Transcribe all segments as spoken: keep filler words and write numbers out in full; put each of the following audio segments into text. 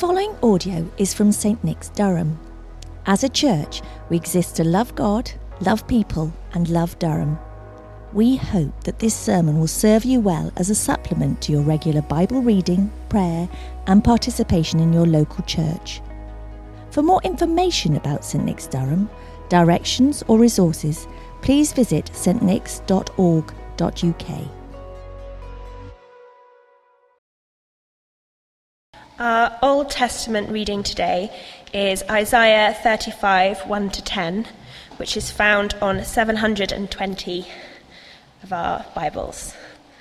following audio is from Saint Nick's, Durham. As a church, we exist to love God, love people, and love Durham. We hope that this sermon will serve you well as a supplement to your regular Bible reading, prayer, and participation in your local church. For more information about Saint Nick's, Durham, directions or resources, please visit s t nicks dot org dot u k. Our Old Testament reading today is Isaiah thirty-five, one to ten, which is found on seven hundred twenty of our Bibles.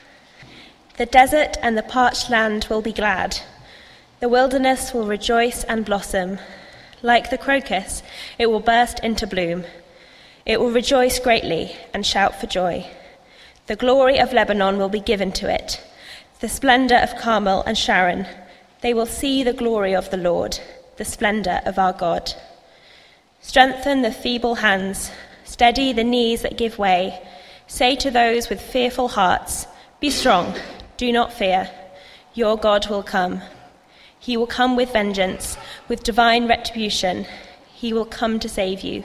The desert and the parched land will be glad. The wilderness will rejoice and blossom. Like the crocus, it will burst into bloom. It will rejoice greatly and shout for joy. The glory of Lebanon will be given to it, the splendor of Carmel and Sharon. They will see the glory of the Lord, the splendor of our God. Strengthen the feeble hands, steady the knees that give way. Say to those with fearful hearts, be strong, do not fear. Your God will come. He will come with vengeance, with divine retribution. He will come to save you.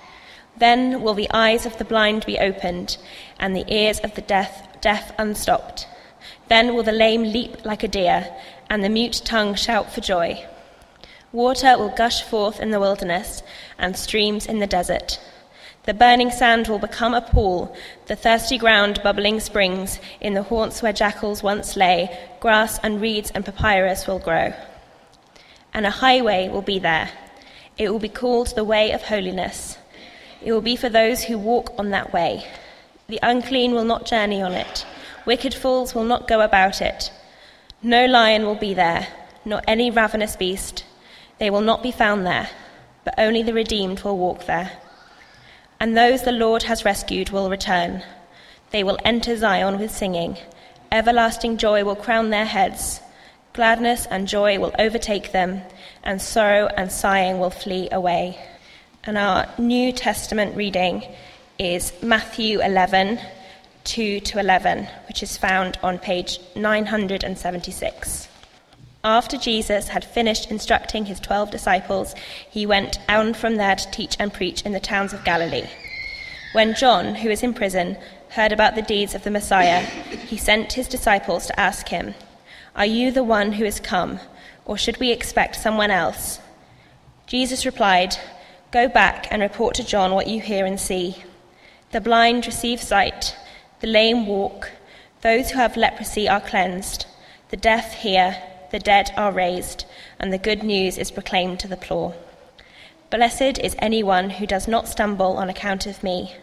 Then will the eyes of the blind be opened, and the ears of the deaf, deaf unstopped. Then will the lame leap like a deer, and the mute tongue shout for joy. Water will gush forth in the wilderness, and streams in the desert. The burning sand will become a pool, the thirsty ground bubbling springs. In the haunts where jackals once lay, grass and reeds and papyrus will grow. And a highway will be there. It will be called the way of holiness. It will be for those who walk on that way. The unclean will not journey on it. Wicked fools will not go about it. No lion will be there, nor any ravenous beast. They will not be found there, but only the redeemed will walk there. And those the Lord has rescued will return. They will enter Zion with singing. Everlasting joy will crown their heads. Gladness and joy will overtake them, and sorrow and sighing will flee away. And our New Testament reading is Matthew eleven, two to eleven, which is found on page nine hundred seventy-six. After Jesus had finished instructing his twelve disciples, he went on from there to teach and preach in the towns of Galilee. When John, who is in prison, heard about the deeds of the Messiah, he sent his disciples to ask him, "Are you the one who is come, or should we expect someone else?" Jesus replied, "Go back and report to John what you hear and see. The blind receive sight, the lame walk, those who have leprosy are cleansed, the deaf hear, the dead are raised, and the good news is proclaimed to the poor. Blessed is anyone who does not stumble on account of me."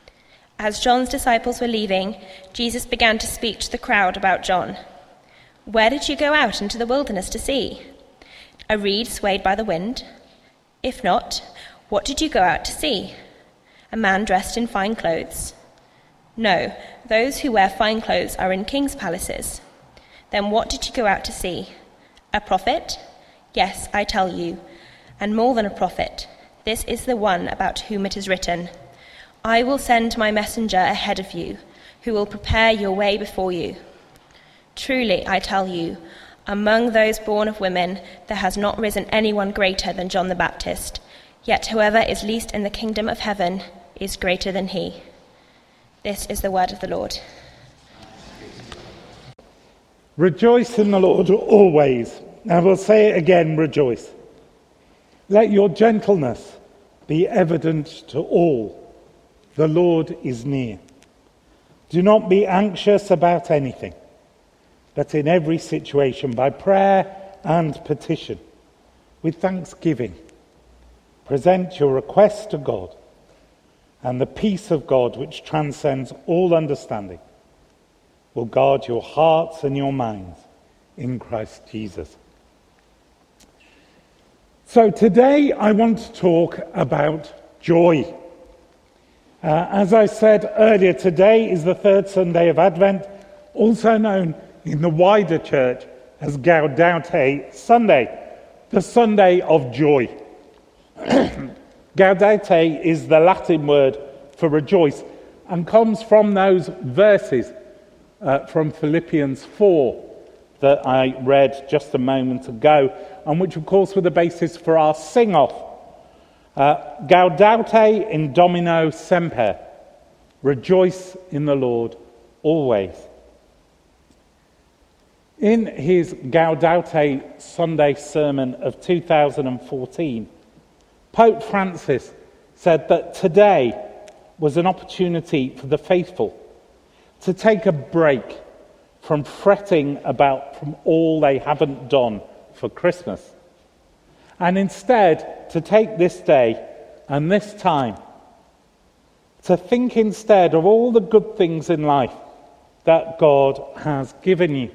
As John's disciples were leaving, Jesus began to speak to the crowd about John. "Where did you go out into the wilderness to see? A reed swayed by the wind? If not, what did you go out to see? A man dressed in fine clothes? No, those who wear fine clothes are in king's palaces. Then what did you go out to see? A prophet? Yes, I tell you, and more than a prophet. This is the one about whom it is written, 'I will send my messenger ahead of you, who will prepare your way before you.' Truly, I tell you, among those born of women, there has not risen anyone greater than John the Baptist. Yet whoever is least in the kingdom of heaven is greater than he." This is the word of the Lord. Rejoice in the Lord always. I will say it again, rejoice. Let your gentleness be evident to all. The Lord is near. Do not be anxious about anything, but in every situation, by prayer and petition, with thanksgiving, present your requests to God, and the peace of God, which transcends all understanding, will guard your hearts and your minds in Christ Jesus. So today I want to talk about joy. Uh, as I said earlier, today is the third Sunday of Advent, also known in the wider church as Gaudete Sunday, the Sunday of joy. Gaudete is the Latin word for rejoice and comes from those verses uh, from Philippians four that I read just a moment ago, and which of course were the basis for our sing-off. Uh, Gaudete in Domino Semper. Rejoice in the Lord always. In his Gaudete Sunday sermon of two thousand fourteen, Pope Francis said that today was an opportunity for the faithful to take a break from fretting about from all they haven't done for Christmas, and instead to take this day and this time to think instead of all the good things in life that God has given you.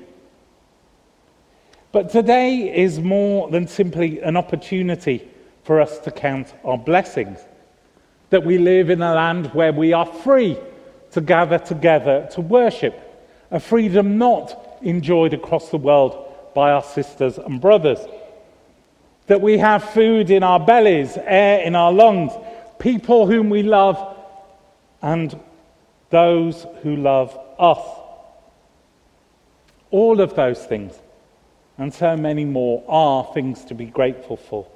But today is more than simply an opportunity for us to count our blessings, that we live in a land where we are free to gather together to worship, a freedom not enjoyed across the world by our sisters and brothers, that we have food in our bellies, air in our lungs, people whom we love, and those who love us. All of those things, and so many more, are things to be grateful for.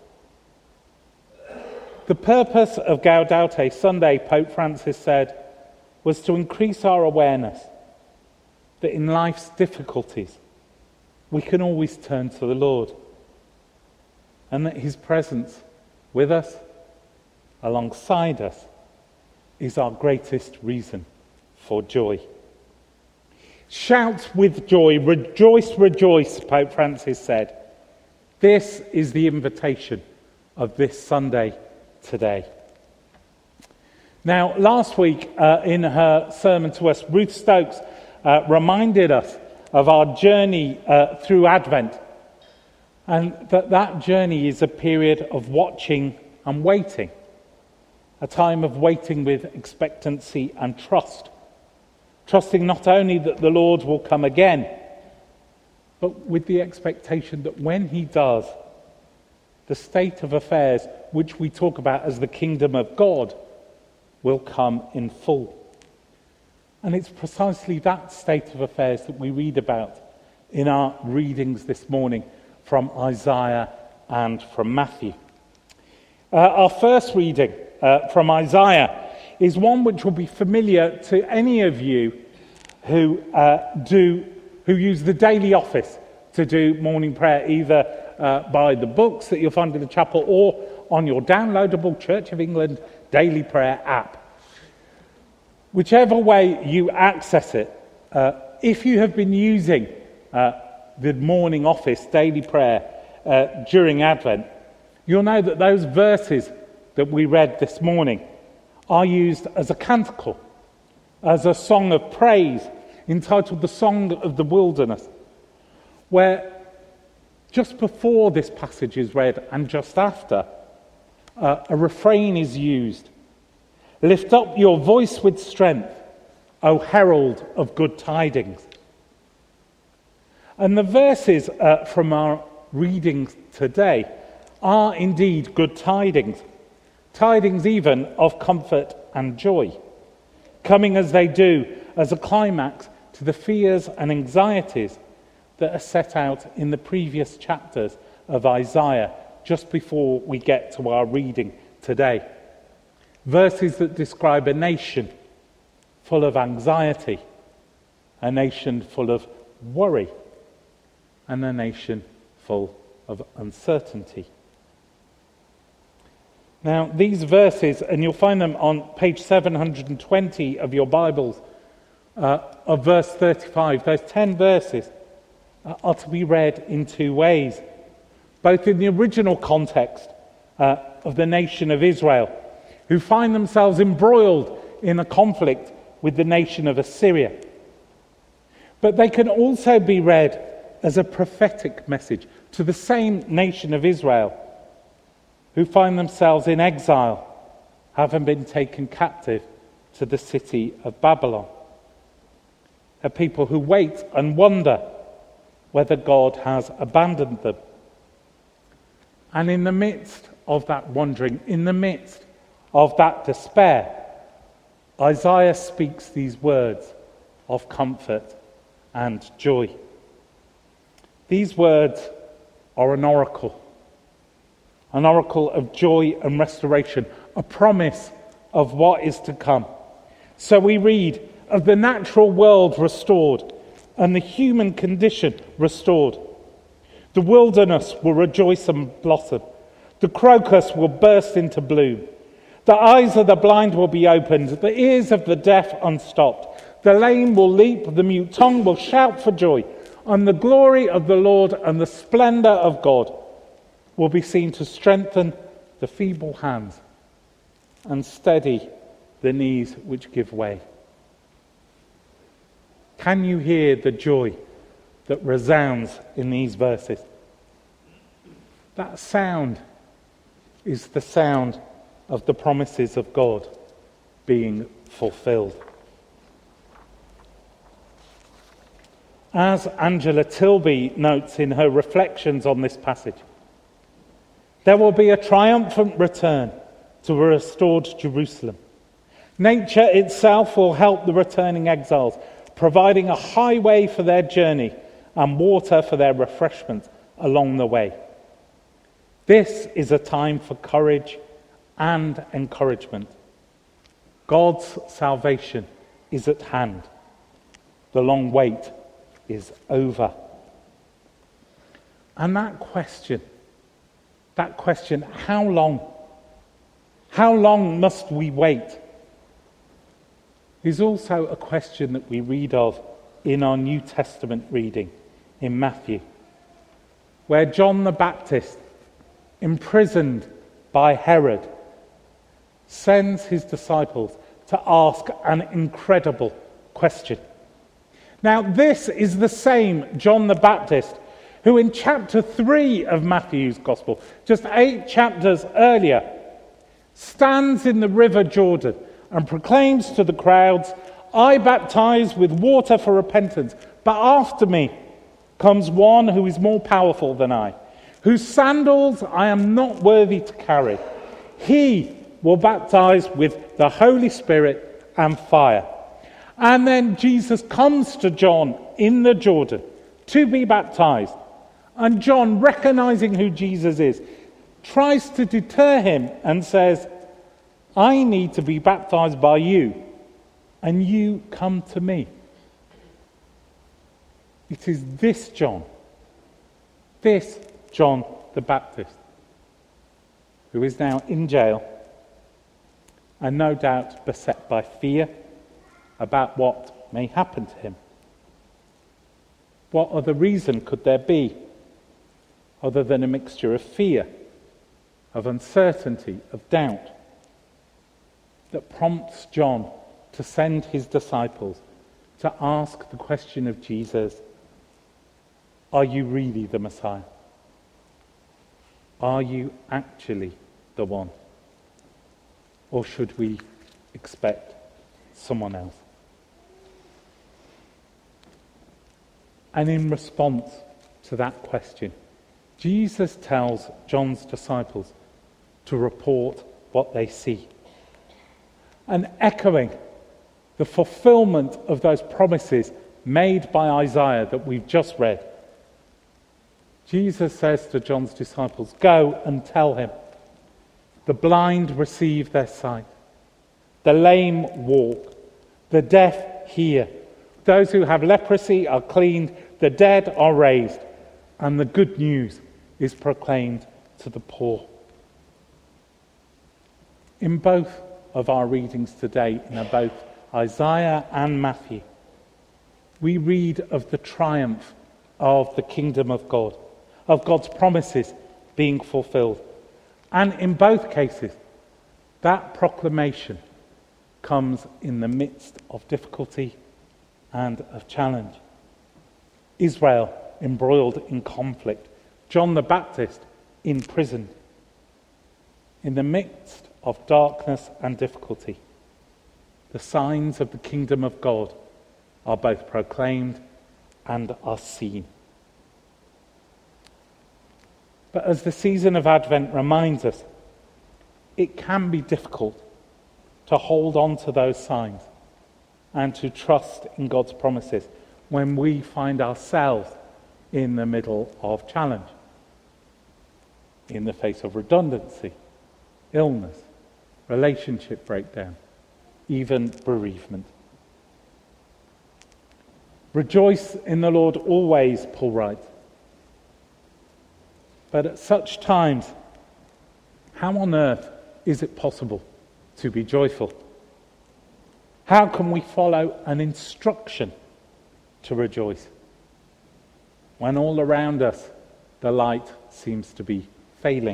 The purpose of Gaudete Sunday, Pope Francis said, was to increase our awareness that in life's difficulties we can always turn to the Lord, and that his presence with us, alongside us, is our greatest reason for joy. Shout with joy, rejoice, rejoice, Pope Francis said. This is the invitation of this Sunday today. Now, last week uh, in her sermon to us, Ruth Stokes uh, reminded us of our journey uh, through Advent, and that that journey is a period of watching and waiting, a time of waiting with expectancy and trust, trusting not only that the Lord will come again, but with the expectation that when he does, the state of affairs, which we talk about as the kingdom of God, will come in full. And it's precisely that state of affairs that we read about in our readings this morning from Isaiah and from Matthew. Uh, our first reading uh, from Isaiah is one which will be familiar to any of you who uh, do who use the daily office to do morning prayer, either uh, by the books that you'll find in the chapel or on your downloadable Church of England daily prayer app. Whichever way you access it, uh, if you have been using uh, the morning office daily prayer uh, during Advent, you'll know that those verses that we read this morning are used as a canticle, as a song of praise entitled The Song of the Wilderness, where just before this passage is read and just after, uh, a refrain is used. Lift up your voice with strength, O herald of good tidings. And the verses uh, from our readings today are indeed good tidings, tidings even of comfort and joy, coming as they do as a climax to the fears and anxieties that are set out in the previous chapters of Isaiah, just before we get to our reading today. Verses that describe a nation full of anxiety, a nation full of worry, and a nation full of uncertainty. Now, these verses, and you'll find them on page seven hundred twenty of your Bibles, uh, of verse thirty-five, those ten verses uh, are to be read in two ways, both in the original context uh, of the nation of Israel, who find themselves embroiled in a conflict with the nation of Assyria. But they can also be read as a prophetic message to the same nation of Israel, who find themselves in exile, having been taken captive to the city of Babylon. A people who wait and wonder whether God has abandoned them. And in the midst of that wondering, in the midst of that despair, Isaiah speaks these words of comfort and joy. These words are an oracle. an oracle of joy and restoration, a promise of what is to come. So we read of the natural world restored and the human condition restored. The wilderness will rejoice and blossom. The crocus will burst into bloom. The eyes of the blind will be opened, the ears of the deaf unstopped. The lame will leap, the mute tongue will shout for joy, and the glory of the Lord and the splendor of God will be seen to strengthen the feeble hands and steady the knees which give way. Can you hear the joy that resounds in these verses? That sound is the sound of the promises of God being fulfilled. As Angela Tilby notes in her reflections on this passage, there will be a triumphant return to a restored Jerusalem. Nature itself will help the returning exiles, providing a highway for their journey and water for their refreshment along the way. This is a time for courage and encouragement. God's salvation is at hand. The long wait is over. And that question, that question, how long? How long must we wait? Is also a question that we read of in our New Testament reading in Matthew, where John the Baptist, imprisoned by Herod, sends his disciples to ask an incredible question. Now, this is the same John the Baptist who in chapter three of Matthew's Gospel, just eight chapters earlier, stands in the river Jordan and proclaims to the crowds, "I baptize with water for repentance, but after me comes one who is more powerful than I, whose sandals I am not worthy to carry. He will baptize with the Holy Spirit and fire." And then Jesus comes to John in the Jordan to be baptized. And John, recognizing who Jesus is, tries to deter him and says, "I need to be baptized by you, and you come to me." It is this John, this John the Baptist, who is now in jail and no doubt beset by fear about what may happen to him. What other reason could there be other than a mixture of fear, of uncertainty, of doubt, that prompts John to send his disciples to ask the question of Jesus, "Are you really the Messiah? Are you actually the one? Or should we expect someone else?" And in response to that question, Jesus tells John's disciples to report what they see. And echoing the fulfillment of those promises made by Isaiah that we've just read, Jesus says to John's disciples, "Go and tell him, the blind receive their sight, the lame walk, the deaf hear, those who have leprosy are cleaned, the dead are raised, and the good news is proclaimed to the poor." In both of our readings today, in both Isaiah and Matthew, we read of the triumph of the kingdom of God, of God's promises being fulfilled. And in both cases, that proclamation comes in the midst of difficulty and of challenge. Israel embroiled in conflict, John the Baptist imprisoned. In the midst of darkness and difficulty, the signs of the kingdom of God are both proclaimed and are seen. But as the season of Advent reminds us, it can be difficult to hold on to those signs and to trust in God's promises when we find ourselves in the middle of challenge. in the face of redundancy, illness, relationship breakdown, even bereavement. Rejoice in the Lord always, Paul writes. But at such times, how on earth is it possible to be joyful? How can we follow an instruction to rejoice when all around us the light seems to be failing?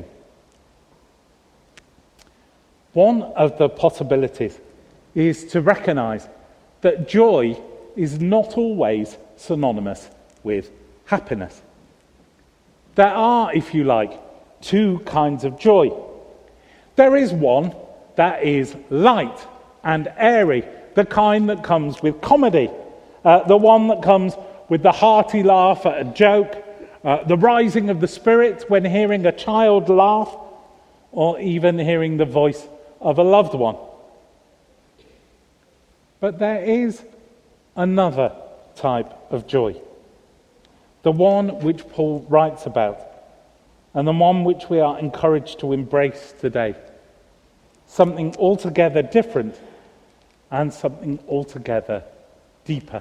One of the possibilities is to recognize that joy is not always synonymous with happiness. There are, if you like, two kinds of joy. There is one that is light and airy, the kind that comes with comedy, uh, the one that comes with the hearty laugh at a joke, uh, the rising of the spirit when hearing a child laugh, or even hearing the voice of a loved one. But there is another type of joy, the one which Paul writes about, and the one which we are encouraged to embrace today. Something altogether different and something altogether deeper.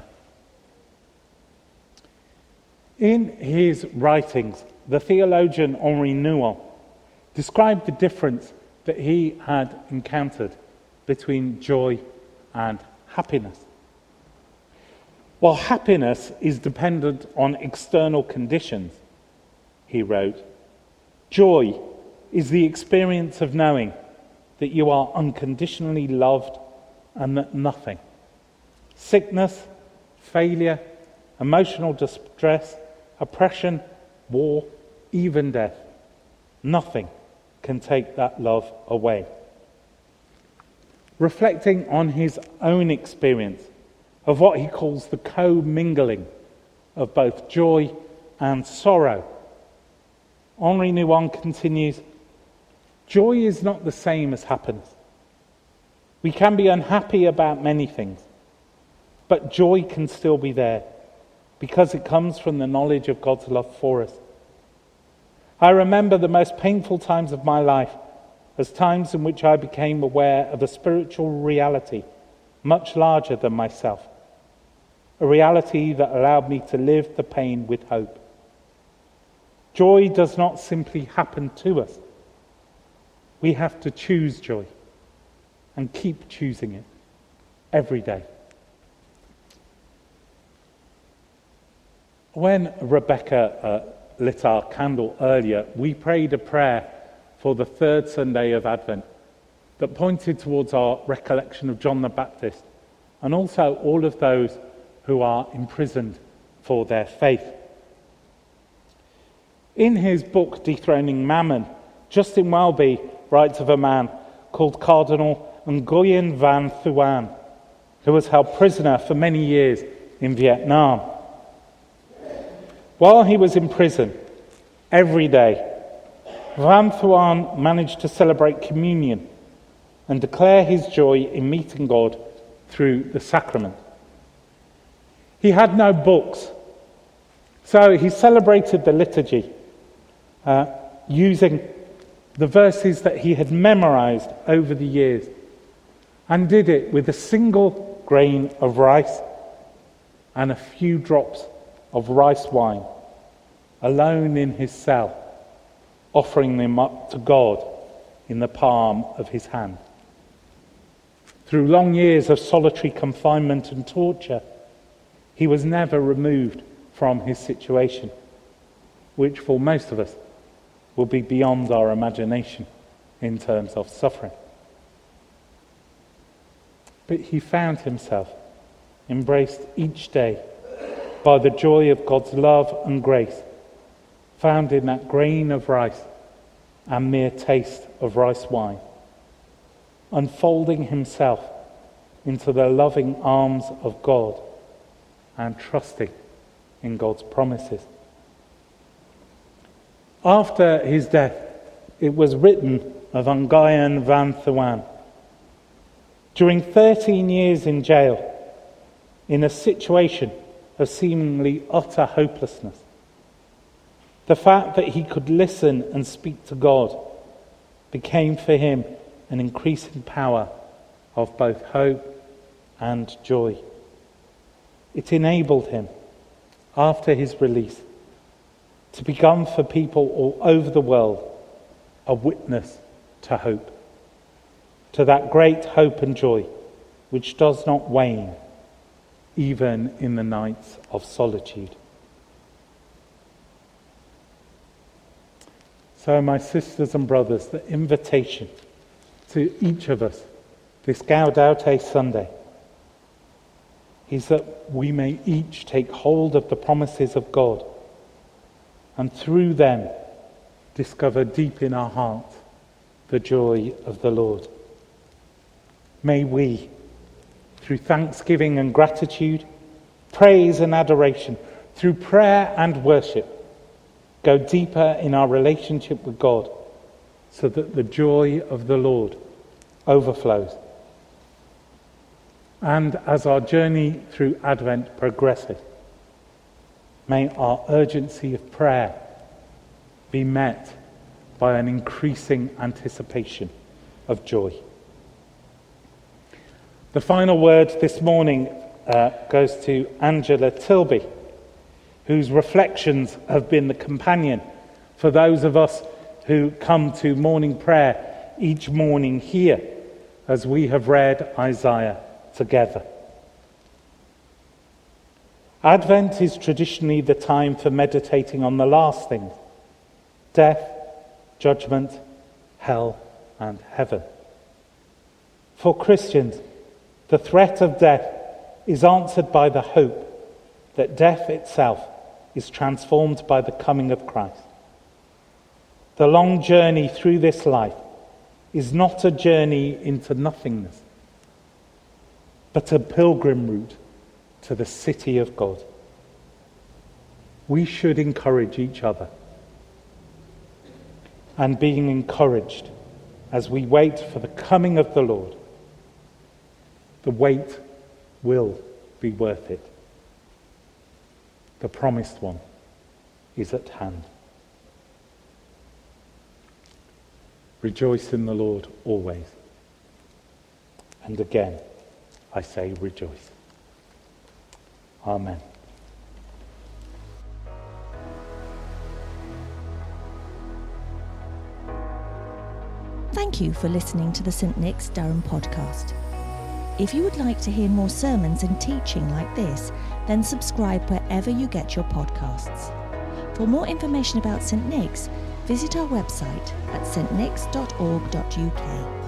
In his writings, the theologian Henri Nouwen described the difference that he had encountered between joy and happiness. While happiness is dependent on external conditions, he wrote, joy is the experience of knowing that you are unconditionally loved and that nothing, sickness, failure, emotional distress, oppression, war, even death, nothing can take that love away. Reflecting on his own experience of what he calls the co-mingling of both joy and sorrow, Henri Nouwen continues, joy is not the same as happiness. We can be unhappy about many things, but joy can still be there because it comes from the knowledge of God's love for us. I remember the most painful times of my life as times in which I became aware of a spiritual reality much larger than myself, a reality that allowed me to live the pain with hope. Joy does not simply happen to us. We have to choose joy and keep choosing it every day. When Rebecca uh, lit our candle earlier, we prayed a prayer for the third Sunday of Advent that pointed towards our recollection of John the Baptist and also all of those who are imprisoned for their faith. In his book, Dethroning Mammon, Justin Welby writes of a man called Cardinal Nguyen Van Thuan, who was held prisoner for many years in Vietnam. While he was in prison, every day, Van Thuan managed to celebrate communion and declare his joy in meeting God through the sacrament. He had no books, so he celebrated the liturgy uh, using the verses that he had memorized over the years, and did it with a single grain of rice and a few drops of rice wine, alone in his cell, offering them up to God in the palm of his hand. Through long years of solitary confinement and torture, he was never removed from his situation, which for most of us will be beyond our imagination in terms of suffering. But he found himself embraced each day by the joy of God's love and grace, found in that grain of rice and mere taste of rice wine, unfolding himself into the loving arms of God and trusting in God's promises. After his death, it was written of Nguyen Van Thuan, during thirteen years in jail, in a situation of seemingly utter hopelessness, The fact that he could listen and speak to God became for him an increasing power of both hope and joy. It enabled him, after his release, to become for people all over the world a witness to hope, to that great hope and joy which does not wane even in the nights of solitude. So, my sisters and brothers, the invitation to each of us this Gaudete Sunday is that we may each take hold of the promises of God and through them discover deep in our heart the joy of the Lord. May we, through thanksgiving and gratitude, praise and adoration, through prayer and worship, go deeper in our relationship with God so that the joy of the Lord overflows. And as our journey through Advent progresses, may our urgency of prayer be met by an increasing anticipation of joy. The final word this morning uh, goes to Angela Tilby, whose reflections have been the companion for those of us who come to morning prayer each morning here as we have read Isaiah together. Advent is traditionally the time for meditating on the last things: death, judgment, hell, and heaven. For Christians, the threat of death is answered by the hope that death itself is transformed by the coming of Christ. The long journey through this life is not a journey into nothingness, but a pilgrim route to the city of God. We should encourage each other, and being encouraged as we wait for the coming of the Lord, the wait will be worth it. The promised one is at hand. Rejoice in the Lord always. And again, I say rejoice. Amen. Thank you for listening to the Saint Nick's Durham podcast. If you would like to hear more sermons and teaching like this, then subscribe wherever you get your podcasts. For more information about Saint Nick's, visit our website at s t nicks dot org dot u k.